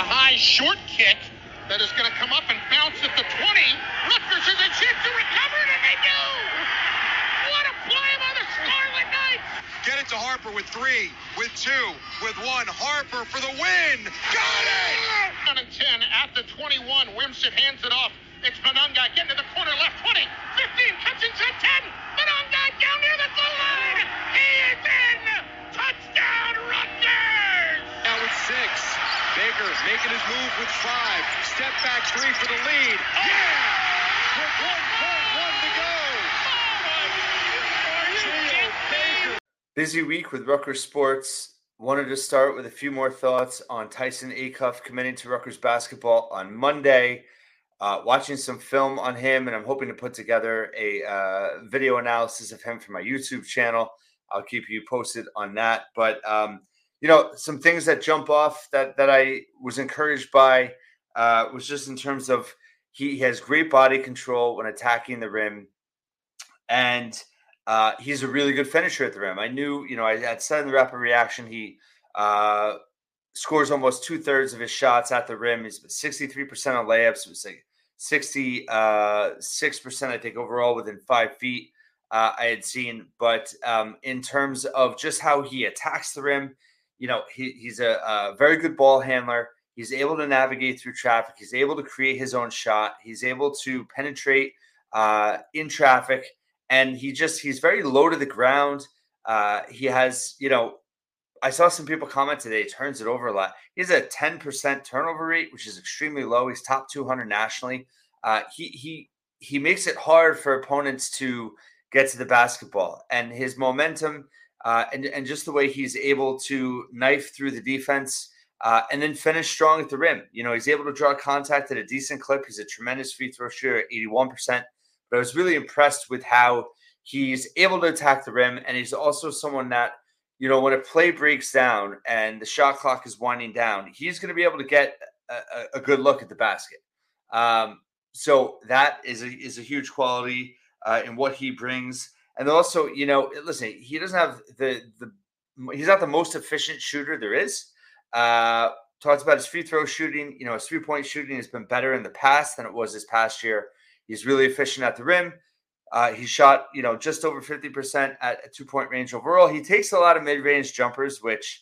high short kick that is going to come up and bounce at the 20. Rutgers has a chance to recover it, and they do! What a play by the Scarlet Knights! Get it to Harper with 3, with 2, with 1. Harper for the win! Got it! Down and 10 at the 21. Wimsatt hands it off. It's Monangai getting to the corner left. 20, 15, catching at 10. Monangai down near the goal line. He is in! Touchdown, Rutgers! Now it's 6. Baker making his move with 5. Step back 3 for the lead. Yeah! With 1.1 to go. Busy week with Rutgers sports. Wanted to start with a few more thoughts on Tyson Acuff committing to Rutgers basketball on Monday. Watching some film on him, and I'm hoping to put together a video analysis of him for my YouTube channel. I'll keep you posted on that. But some things that jump off that I was encouraged by was just in terms of he has great body control when attacking the rim, and he's a really good finisher at the rim. I knew, I had said in the rapid reaction, he scores almost 2/3 of his shots at the rim. He's 63% on layups. It was like 66%, I think, overall within 5 feet I had seen. But in terms of just how he attacks the rim, he's a very good ball handler. He's able to navigate through traffic. He's able to create his own shot. He's able to penetrate in traffic. And he's very low to the ground. He has, I saw some people comment today, he turns it over a lot. He has a 10% turnover rate, which is extremely low. He's top 200 nationally. He makes it hard for opponents to get to the basketball, and his momentum and just the way he's able to knife through the defense and then finish strong at the rim. He's able to draw contact at a decent clip. He's a tremendous free throw shooter at 81%. But I was really impressed with how he's able to attack the rim, and he's also someone that, when a play breaks down and the shot clock is winding down, he's going to be able to get a good look at the basket. So that is a huge quality in what he brings. And also, listen, he doesn't have he's not the most efficient shooter there is. Talked about his free throw shooting. His 3-point shooting has been better in the past than it was this past year. He's really efficient at the rim. He shot, just over 50% at a 2-point range overall. He takes a lot of mid-range jumpers, which,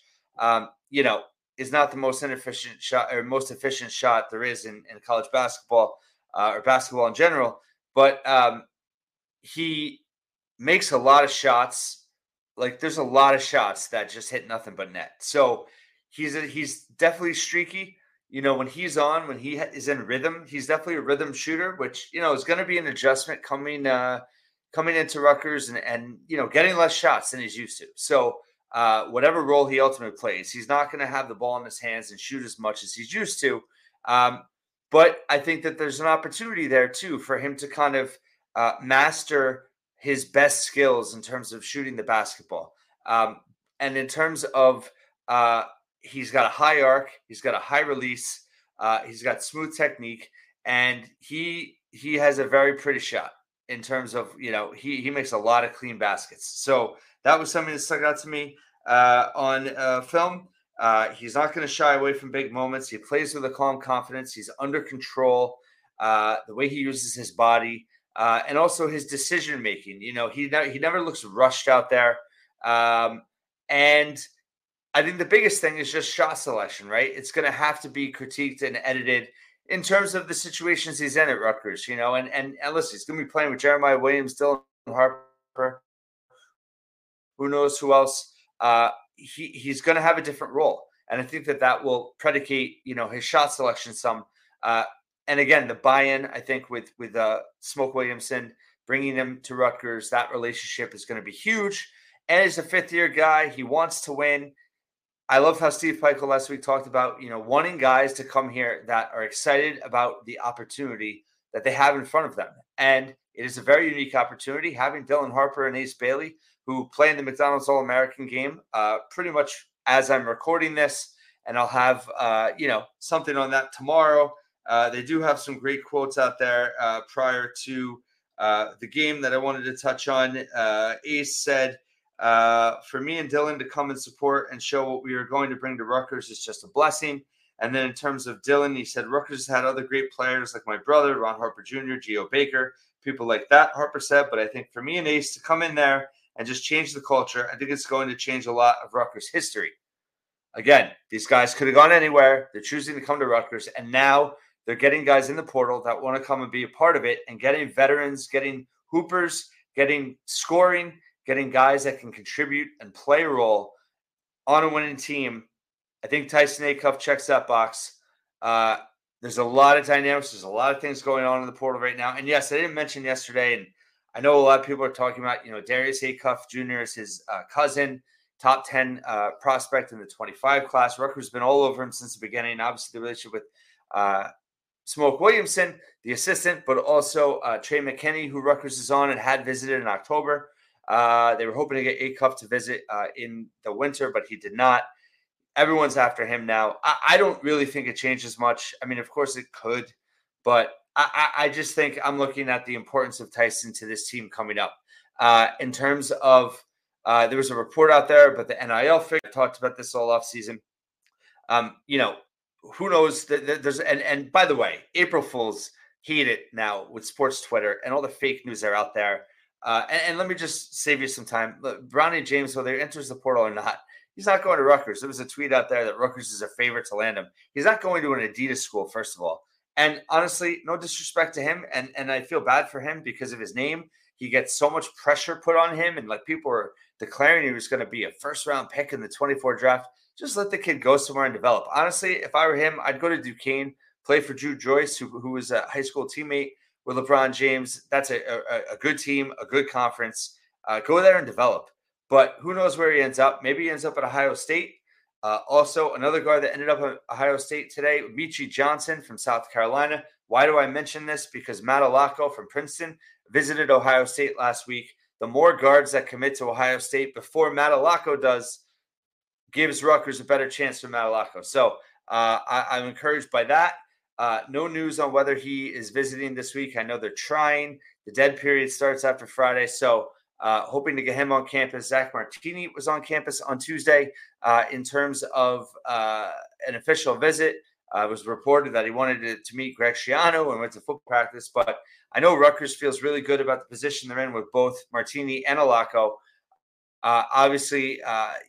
is not the most inefficient shot or most efficient shot there is in college basketball or basketball in general. But he makes a lot of shots. Like, there's a lot of shots that just hit nothing but net. So he's definitely streaky. When he's on, when he is in rhythm, he's definitely a rhythm shooter, which, is going to be an adjustment coming into Rutgers and getting less shots than he's used to. So whatever role he ultimately plays, he's not going to have the ball in his hands and shoot as much as he's used to. But I think that there's an opportunity there, too, for him to kind of master his best skills in terms of shooting the basketball. And in terms of he's got a high arc. He's got a high release. He's got smooth technique, and he has a very pretty shot in terms of, he makes a lot of clean baskets. So that was something that stuck out to me on film. He's not going to shy away from big moments. He plays with a calm confidence. He's under control. The way he uses his body and also his decision making. He never looks rushed out there. And I think the biggest thing is just shot selection, right? It's going to have to be critiqued and edited in terms of the situations he's in at Rutgers, and listen, he's going to be playing with Jeremiah Williams, Dylan Harper, who knows who else. He's going to have a different role. And I think that will predicate, his shot selection some. And again, the buy-in, I think, with Smoke Williamson, bringing him to Rutgers, that relationship is going to be huge. And as a fifth-year guy, he wants to win. I love how Steve Pikiell last week talked about, wanting guys to come here that are excited about the opportunity that they have in front of them. And it is a very unique opportunity having Dylan Harper and Ace Bailey, who play in the McDonald's All-American game pretty much as I'm recording this. And I'll have, something on that tomorrow. They do have some great quotes out there prior to the game that I wanted to touch on. Ace said, for me and Dylan to come and support and show what we are going to bring to Rutgers is just a blessing. And then in terms of Dylan, he said Rutgers had other great players like my brother, Ron Harper Jr., Geo Baker, people like that, Harper said. But I think for me and Ace to come in there and just change the culture, I think it's going to change a lot of Rutgers history. Again, these guys could have gone anywhere. They're choosing to come to Rutgers, and now they're getting guys in the portal that want to come and be a part of it, and getting veterans, getting hoopers, getting scoring, getting guys that can contribute and play a role on a winning team. I think Tyson Acuff checks that box. There's a lot of dynamics. There's a lot of things going on in the portal right now. And yes, I didn't mention yesterday, and I know a lot of people are talking about, Darius Acuff Jr. is his cousin, top 10 prospect in the 25 class. Rutgers has been all over him since the beginning. Obviously, the relationship with Smoke Williamson, the assistant, but also Trey McKinney, who Rutgers is on and had visited in October. They were hoping to get Acuff to visit in the winter, but he did not. Everyone's after him now. I don't really think it changes much. I mean, of course it could, but I just think I'm looking at the importance of Tyson to this team coming up. In terms of, there was a report out there, but the NIL figure talked about this all offseason. Who knows? There's and by the way, April Fools hate it now with sports Twitter and all the fake news that are out there. And let me just save you some time. Look, Bronny James, whether he enters the portal or not, he's not going to Rutgers. There was a tweet out there that Rutgers is a favorite to land him. He's not going to an Adidas school, first of all. And honestly, no disrespect to him. And I feel bad for him because of his name. He gets so much pressure put on him. And like people are declaring he was going to be a first-round pick in the 24 draft. Just let the kid go somewhere and develop. Honestly, if I were him, I'd go to Duquesne, play for Drew Joyce, who was a high school teammate with LeBron James. That's a good team, a good conference. Go there and develop. But who knows where he ends up? Maybe he ends up at Ohio State. Also, another guy that ended up at Ohio State today, Michi Johnson from South Carolina. Why do I mention this? Because Matt Alaco from Princeton visited Ohio State last week. The more guards that commit to Ohio State before Matt Alaco does gives Rutgers a better chance for Matt Alaco. So I'm encouraged by that. No news on whether he is visiting this week. I know they're trying. The dead period starts after Friday. So hoping to get him on campus. Zach Martini was on campus on Tuesday. In terms of an official visit, it was reported that he wanted to meet Greg Schiano and went to football practice. But I know Rutgers feels really good about the position they're in with both Martini and Alaco. Obviously,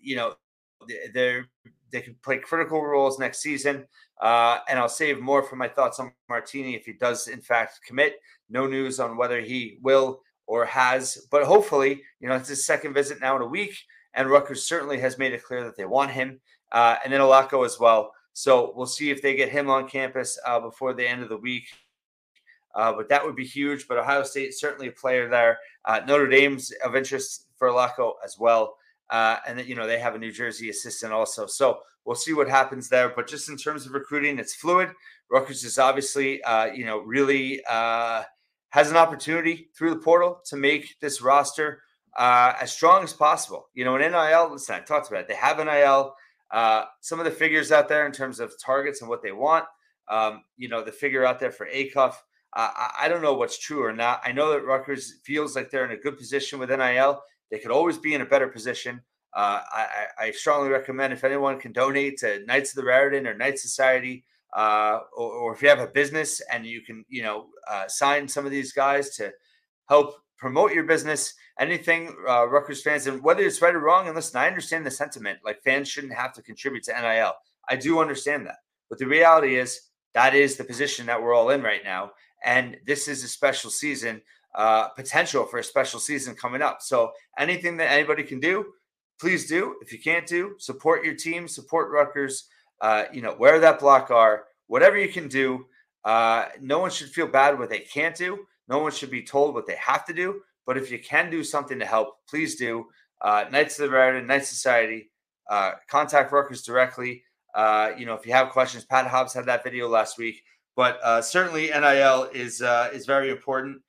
they can play critical roles next season. And I'll save more for my thoughts on Martini if he does, in fact, commit. No news on whether he will or has, but hopefully, it's his second visit now in a week, and Rutgers certainly has made it clear that they want him, and then Alaco as well. So we'll see if they get him on campus before the end of the week. But that would be huge. But Ohio State certainly a player there. Notre Dame's of interest for Alaco as well. And then, they have a New Jersey assistant also. So we'll see what happens there. But just in terms of recruiting, it's fluid. Rutgers is obviously, really has an opportunity through the portal to make this roster as strong as possible. In NIL, listen, I talked about it. They have NIL. Some of the figures out there in terms of targets and what they want, the figure out there for Acuff, I don't know what's true or not. I know that Rutgers feels like they're in a good position with NIL. They could always be in a better position. I strongly recommend if anyone can donate to Knights of the Raritan or Knights Society, or if you have a business and you can, sign some of these guys to help promote your business, anything, Rutgers fans, and whether it's right or wrong, and listen, I understand the sentiment, like fans shouldn't have to contribute to NIL. I do understand that. But the reality is that is the position that we're all in right now. And this is a special season, potential for a special season coming up. So anything that anybody can do, please do. If you can't do, support your team, support Rutgers, where that block are, whatever you can do. No one should feel bad what they can't do. No one should be told what they have to do. But if you can do something to help, please do. Knights of the Raritan, Knights Society, contact Rutgers directly. If you have questions, Pat Hobbs had that video last week. But certainly NIL is very important.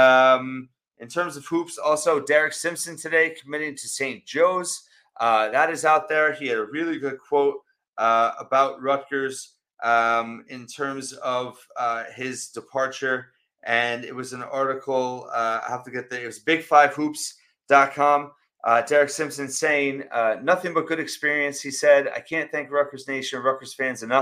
In terms of hoops, also Derek Simpson today committing to St. Joe's. That is out there. He had a really good quote about Rutgers in terms of his departure. And it was an article, I have to get there. It was big5hoops.com. Derek Simpson saying, nothing but good experience. He said, I can't thank Rutgers Nation, Rutgers fans enough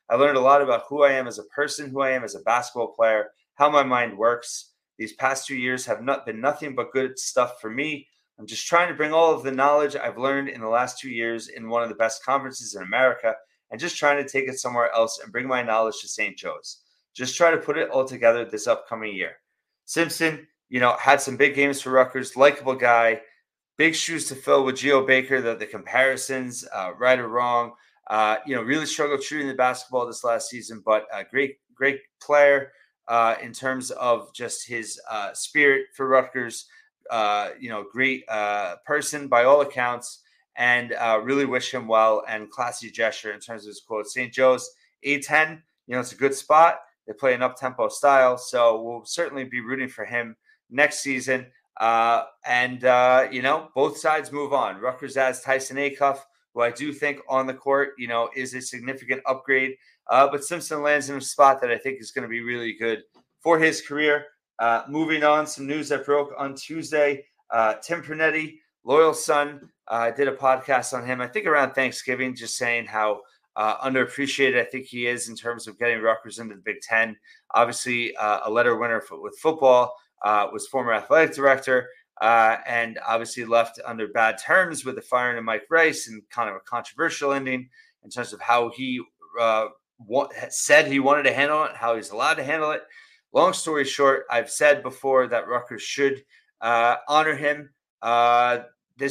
I learned a lot about who I am as a person, who I am as a basketball player, how my mind works. These past 2 years have not been nothing but good stuff for me. I'm just trying to bring all of the knowledge I've learned in the last 2 years in one of the best conferences in America and just trying to take it somewhere else and bring my knowledge to St. Joe's. Just try to put it all together this upcoming year. Simpson, had some big games for Rutgers, likable guy, big shoes to fill with Geo Baker, the comparisons, right or wrong. Really struggled shooting the basketball this last season, but a great player in terms of just his spirit for Rutgers. Great person by all accounts, and really wish him well, and classy gesture in terms of his quote. St. Joe's A10, it's a good spot. They play an up-tempo style, so we'll certainly be rooting for him next season. Both sides move on. Rutgers adds Tyson Acuff, who I do think on the court, is a significant upgrade. But Simpson lands in a spot that I think is going to be really good for his career. Moving on, some news that broke on Tuesday. Tim Pernetti, loyal son, did a podcast on him, I think around Thanksgiving, just saying how underappreciated I think he is in terms of getting Rutgers into the Big Ten. Obviously, a letter winner with football, was former athletic director, and obviously left under bad terms with the firing of Mike Rice and kind of a controversial ending in terms of how he said he wanted to handle it, how he's allowed to handle it. Long story short, I've said before that Rutgers should honor him the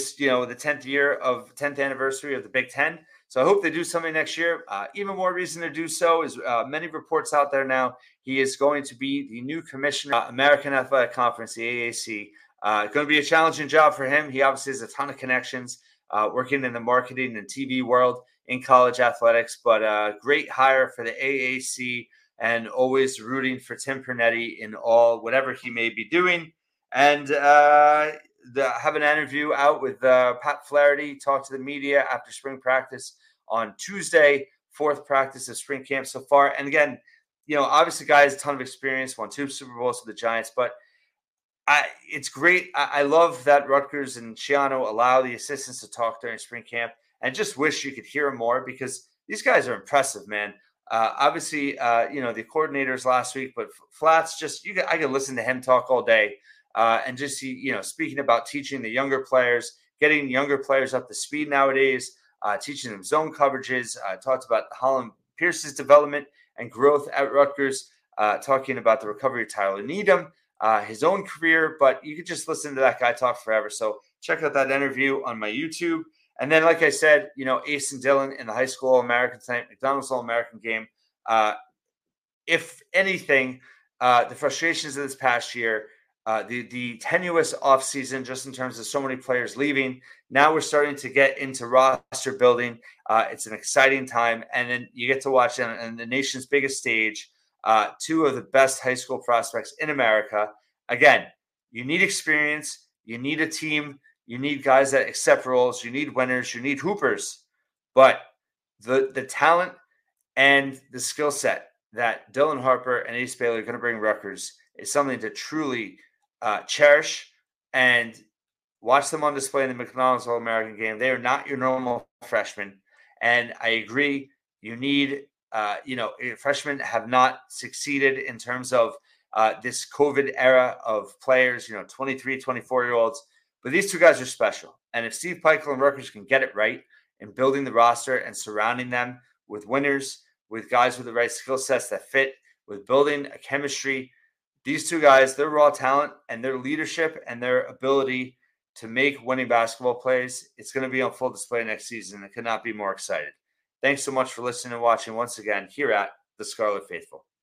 10th anniversary of the Big Ten. So I hope they do something next year. Even more reason to do so is many reports out there now. He is going to be the new commissioner, American Athletic Conference, the AAC. Going to be a challenging job for him. He obviously has a ton of connections working in the marketing and TV world in college athletics, but a great hire for the AAC, and always rooting for Tim Pernetti in whatever he may be doing. And have an interview out with Pat Flaherty, talk to the media after spring practice on Tuesday, 4th practice of spring camp so far. And again, obviously guy has a ton of experience, won 2 Super Bowls with the Giants, but it's great. I love that Rutgers and Schiano allow the assistants to talk during spring camp, and just wish you could hear them more because these guys are impressive, man. Obviously, the coordinators last week, but Flats, I could listen to him talk all day. And just see, speaking about teaching the younger players, getting younger players up to speed nowadays, teaching them zone coverages, talked about Holland Pierce's development and growth at Rutgers, talking about the recovery of Tyler Needham, his own career, but you could just listen to that guy talk forever. So check out that interview on my YouTube. And then, like I said, Ace and Dylan in the high school All-American tonight, McDonald's All-American game. If anything, the frustrations of this past year, the tenuous offseason, just in terms of so many players leaving. Now we're starting to get into roster building. It's an exciting time. And then you get to watch on the nation's biggest stage, 2 of the best high school prospects in America. Again, you need experience. You need a team. You need guys that accept roles. You need winners. You need hoopers. But the talent and the skill set that Dylan Harper and Ace Bailey are going to bring Rutgers is something to truly cherish and watch them on display in the McDonald's All-American game. They are not your normal freshmen. And I agree, you need, freshmen have not succeeded in terms of this COVID era of players, 23, 24-year-olds. But these 2 guys are special. And if Steve Peichel and Rutgers can get it right in building the roster and surrounding them with winners, with guys with the right skill sets that fit, with building a chemistry, these 2 guys, their raw talent and their leadership and their ability to make winning basketball plays, it's going to be on full display next season. I could not be more excited. Thanks so much for listening and watching once again here at The Scarlet Faithful.